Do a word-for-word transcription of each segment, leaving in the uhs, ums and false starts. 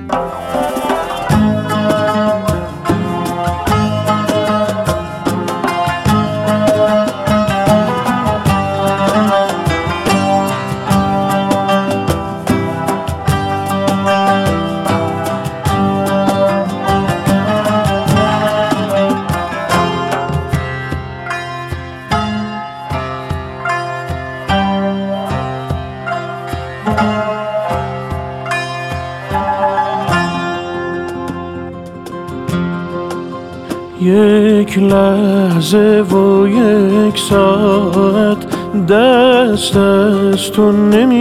یک لحظه و یک ساعت دست از تو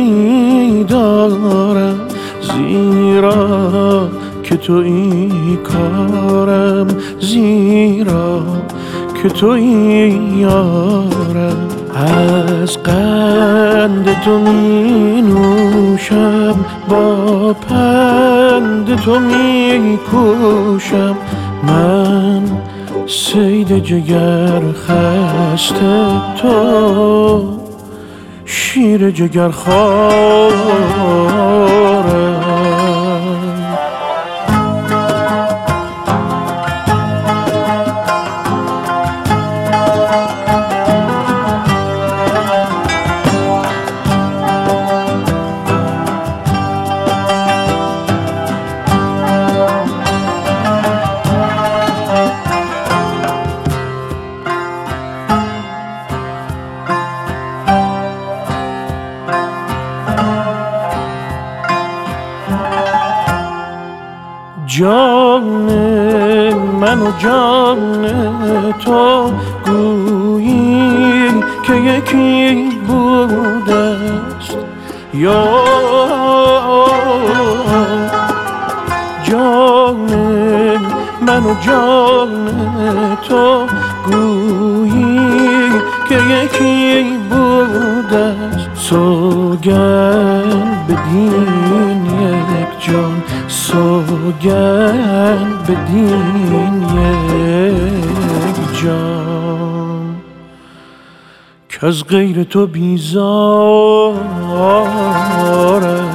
نمیدارم، زیرا که تو این کارم، زیرا که تو این یارم. از قند تو می نوشم، با پند تو می کوشم. من صید جگر خسته، تو شیر جگر خوارم. جان من و جان تو گویی که یکی بوده است، یا جان من و جان تو گویی که یکی بوده است. سوگند بدین یک جان، سوگند بدین یک جان، که از غیر تو بیزارم.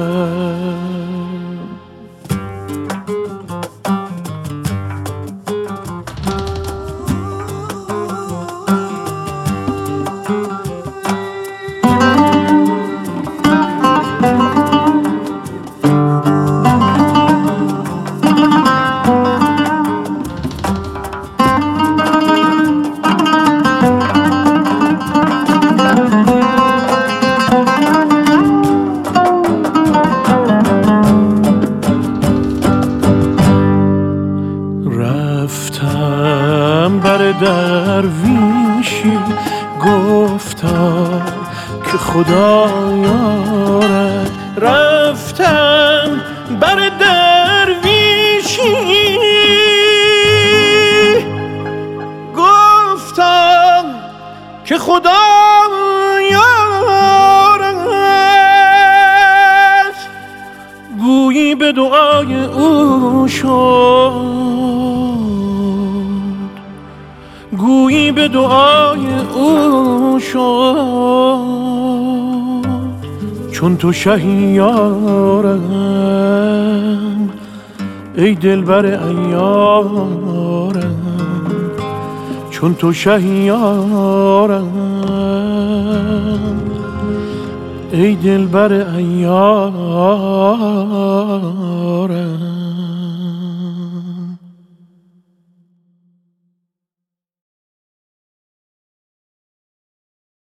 رفتم بر درویشی، گفتم که خدا یارد. رفتم بر درویشی، گفتم که خدا یارد. گویی به دعای او شد، گویی به دعای او شد. چون تو شهیارم ای دلبر عیارم، چون تو شهیارم ای دلبر عیارم.